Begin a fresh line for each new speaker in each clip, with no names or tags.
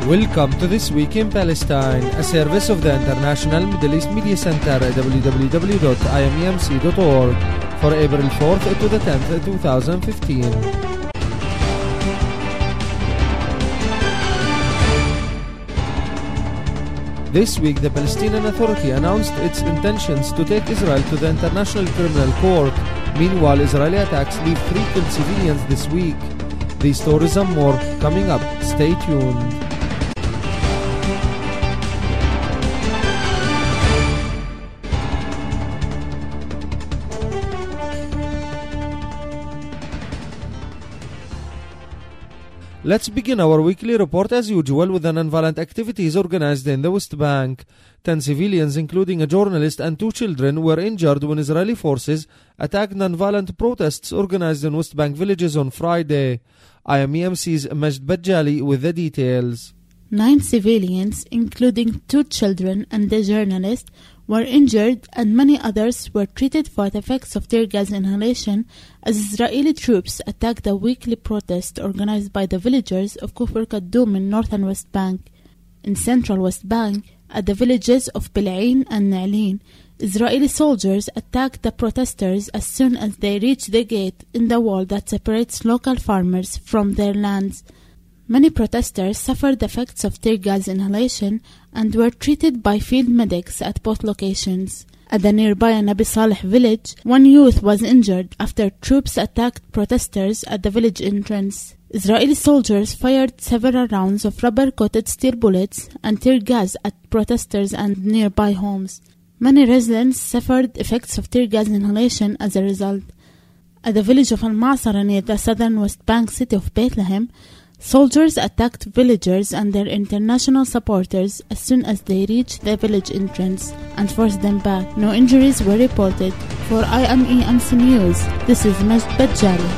Welcome to This Week in Palestine, a service of the International Middle East Media Center at www.imemc.org for April 4th to the 10th, 2015. This week, the Palestinian Authority announced its intentions to take Israel to the International Criminal Court. Meanwhile, Israeli attacks leave 3 killed civilians this week. These stories and more coming up. Stay tuned. Let's begin our weekly report as usual with the nonviolent activities organized in the West Bank. 10 civilians, including a journalist and 2 children, were injured when Israeli forces attacked nonviolent protests organized in West Bank villages on Friday. IMEMC's Majd Bajali with the details.
9 civilians, including 2 children and a journalist, were injured and many others were treated for the effects of tear gas inhalation as Israeli troops attacked a weekly protest organized by the villagers of Kufr Kaddoum in northern West Bank. In central West Bank, at the villages of Bil'ain and Na'lin, Israeli soldiers attacked the protesters as soon as they reached the gate in the wall that separates local farmers from their lands. Many protesters suffered the effects of tear gas inhalation and were treated by field medics at both locations. At the nearby Nabi Saleh village, 1 youth was injured after troops attacked protesters at the village entrance. Israeli soldiers fired several rounds of rubber-coated steel bullets and tear gas at protesters and nearby homes. Many residents suffered effects of tear gas inhalation as a result. At the village of Al-Ma'sara near the southern West Bank city of Bethlehem, soldiers attacked villagers and their international supporters as soon as they reached the village entrance and forced them back. No injuries were reported. For IMEMC News, this is Majd Bajali.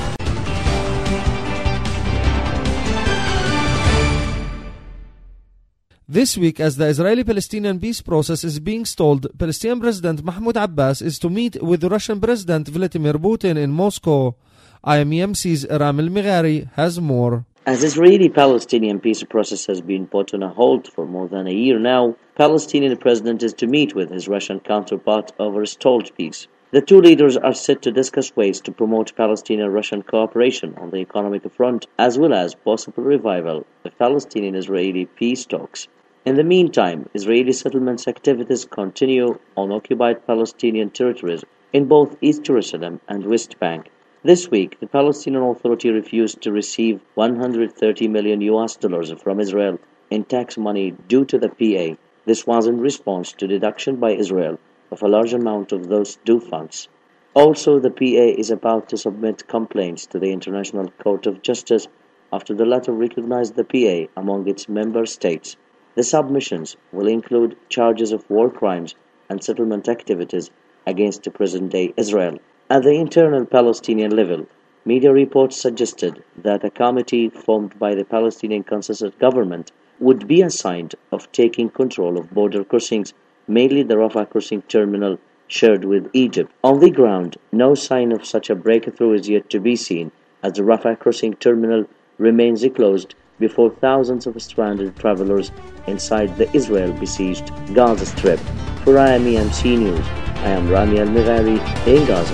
This week, as the Israeli-Palestinian peace process is being stalled, Palestinian President Mahmoud Abbas is to meet with Russian President Vladimir Putin in Moscow. IMEMC's Ramil Mighari has more.
As Israeli-Palestinian peace process has been put on a hold for more than a year now, Palestinian president is to meet with his Russian counterpart over a stalled peace. The 2 leaders are set to discuss ways to promote Palestinian-Russian cooperation on the economic front, as well as possible revival of Palestinian-Israeli peace talks. In the meantime, Israeli settlements activities continue on occupied Palestinian territories in both East Jerusalem and West Bank. This week, the Palestinian Authority refused to receive $130 million from Israel in tax money due to the PA. This was in response to deduction by Israel of a large amount of those due funds. Also, the PA is about to submit complaints to the International Court of Justice after the latter recognized the PA among its member states. The submissions will include charges of war crimes and settlement activities against present-day Israel. At the internal Palestinian level, media reports suggested that a committee formed by the Palestinian Consensus Government would be assigned of taking control of border crossings, mainly the Rafah crossing terminal shared with Egypt. On the ground, no sign of such a breakthrough is yet to be seen, as the Rafah crossing terminal remains closed before thousands of stranded travelers inside the Israel-besieged Gaza Strip. For IMEMC News, I am Ramil Mighari in Gaza.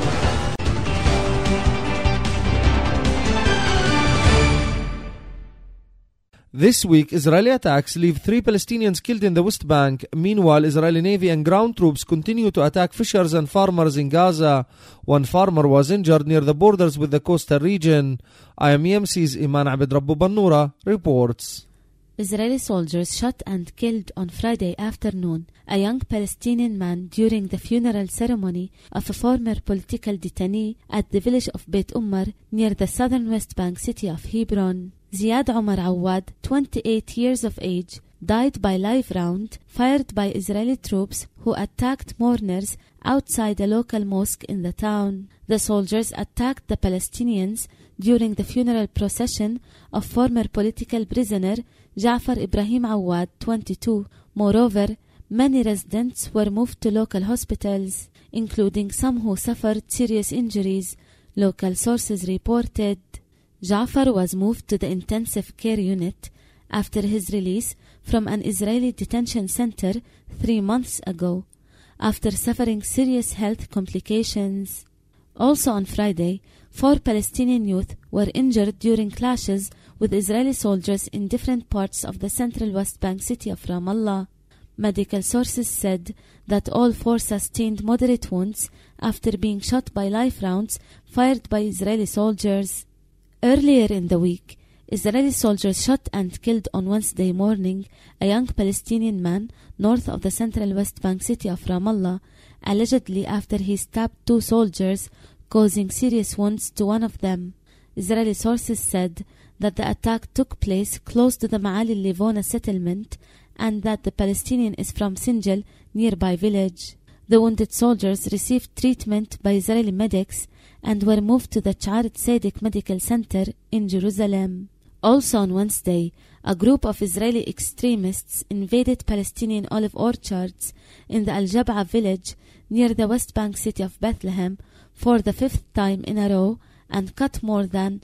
This week, Israeli attacks leave 3 Palestinians killed in the West Bank. Meanwhile, Israeli Navy and ground troops continue to attack fishers and farmers in Gaza. 1 farmer was injured near the borders with the coastal region. IMEMC's Iman Abed Rabbu Bannura reports.
Israeli soldiers shot and killed on Friday afternoon a young Palestinian man during the funeral ceremony of a former political detainee at the village of Beit Umar near the southern West Bank city of Hebron. Ziad Omar Awad, 28 years of age, died by live round fired by Israeli troops who attacked mourners outside a local mosque in the town. The soldiers attacked the Palestinians during the funeral procession of former political prisoner Ja'far Ibrahim Awad, 22. Moreover, many residents were moved to local hospitals, including some who suffered serious injuries, local sources reported. Ja'far was moved to the intensive care unit after his release from an Israeli detention center 3 months ago, after suffering serious health complications. Also on Friday, 4 Palestinian youth were injured during clashes with Israeli soldiers in different parts of the central West Bank city of Ramallah. Medical sources said that all 4 sustained moderate wounds after being shot by live rounds fired by Israeli soldiers. Earlier in the week, Israeli soldiers shot and killed on Wednesday morning a young Palestinian man north of the central West Bank city of Ramallah, allegedly after he stabbed 2 soldiers, causing serious wounds to one of them. Israeli sources said that the attack took place close to the Ma'ali Livona settlement and that the Palestinian is from Sinjal, nearby village. The wounded soldiers received treatment by Israeli medics and were moved to the Chared Sadiq Medical Center in Jerusalem. Also on Wednesday, a group of Israeli extremists invaded Palestinian olive orchards in the Al-Jab'a village near the West Bank city of Bethlehem for the 5th time in a row and cut more than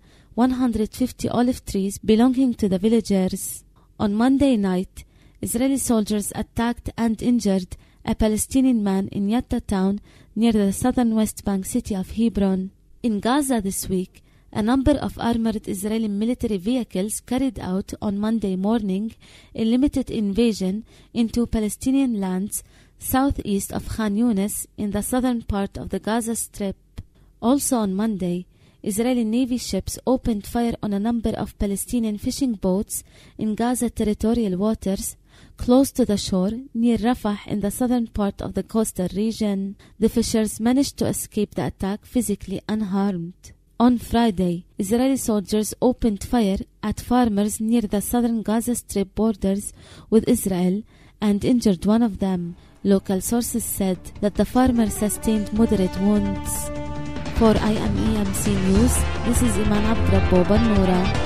150 olive trees belonging to the villagers. On Monday night, Israeli soldiers attacked and injured a Palestinian man in Yatta town near the southern West Bank city of Hebron. In Gaza this week, a number of armored Israeli military vehicles carried out on Monday morning a limited invasion into Palestinian lands southeast of Khan Yunis in the southern part of the Gaza Strip. Also on Monday, Israeli Navy ships opened fire on a number of Palestinian fishing boats in Gaza territorial waters close to the shore near Rafah in the southern part of the coastal region. The fishers managed to escape the attack physically unharmed. On Friday, Israeli soldiers opened fire at farmers near the southern Gaza Strip borders with Israel and injured one of them. Local sources said that the farmer sustained moderate wounds. For IMEMC News, this is Iman Abdrabbo Bannura.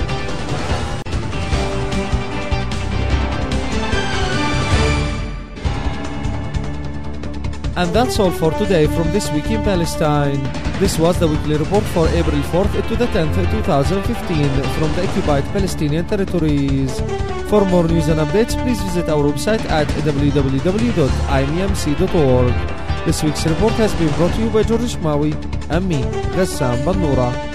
And that's all for today from This Week in Palestine. This was the weekly report for April 4th to the 10th, 2015 from the occupied Palestinian territories. For more news and updates, please visit our website at www.imemc.org. This week's report has been brought to you by George Shmawi and me, Gassam Bannura.